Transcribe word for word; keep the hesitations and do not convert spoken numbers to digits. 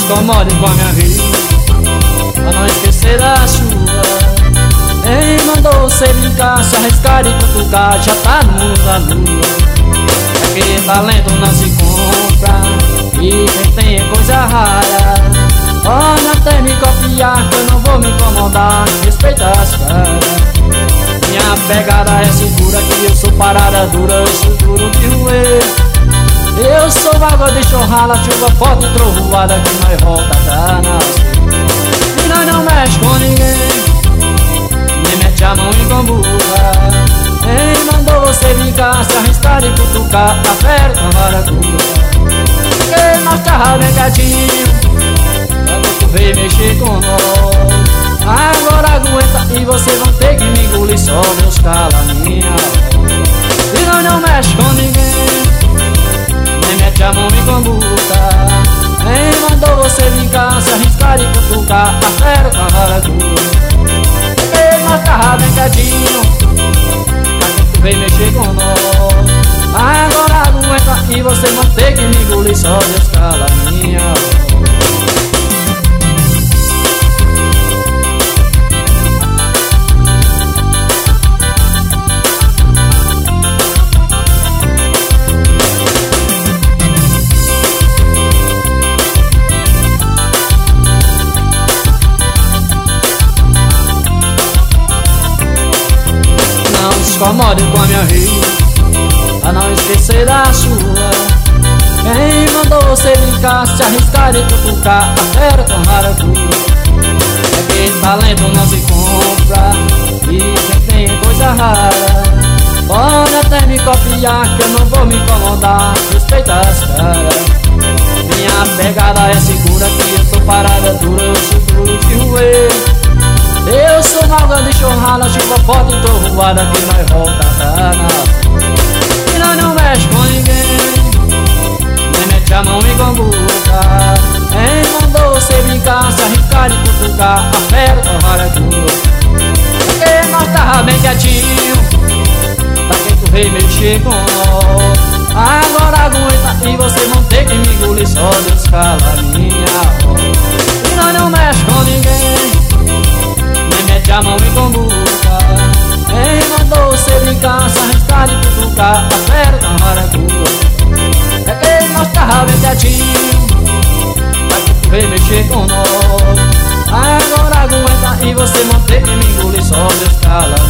incomode com a minha vida, pra não esquecer da sua. Quem mandou você brincar, se arriscar e cutucar, já tá no mundo da lua. Aquele talento não se compra, e quem tem é coisa rara. Pode até me copiar, que eu não vou me incomodar, respeita as caras. Minha pegada é segura, que eu sou parada dura, eu sou duro de roer. Eu sou água de chorrada, chuva forte e trovoada, que nós volta da nascer. E nós não mexe com ninguém, nem mete a mão em camburra. Quem mandou você brincar, se arriscar e cutucar, tá fera com a vara dura. Porque nós tava bem quietinho, quando tu veio mexer com nós. Agora aguenta e vocês vão ter que me engolir, só Deus cala a minha voz. E nós não mexe com ninguém, nem mete a mão em cambuta. Quem mandou você brincar, se arriscar e cutucar, tá fera com a vara dura. Porque nós tava bem quietinho, quando tu veio mexer com nós. Agora aguenta e vocês vão ter que me engolir, só Deus cala a minha voz. Incomode com a minha vida, pra não esquecer da sua. Quem mandou você brincar, se arriscar e cutucar, a fera com rara dura. É que talento não se compra, e quem tem é coisa rara. Pode até me copiar, que eu não vou me incomodar, respeita as caras. Minha pegada é segura, que eu sou parada dura, eu sou duro de roer. Eu sou água de chorrada, chuva forte e trovoada, que nós volta da nascer. E nós não mexe com ninguém, nem mete a mão em cambuca. Quem mandou você brincar, se arriscar e cutucar, a fera com a vara dura. Porque nós tava bem quietinho, pra quem tu veio mexer com nós. Agora aguenta e vocês vão ter que me engolir, só Deus cala a minha voz. E nós não mexe com ninguém, mete a mão em cambuca. Quem mandou você brincar, se arriscar e cutucar, a fera com a vara dura. É que nós tava bem quietinho, pra que tu veio mexer com nós. Agora aguenta e você vão ter que me engolir, só Deus cala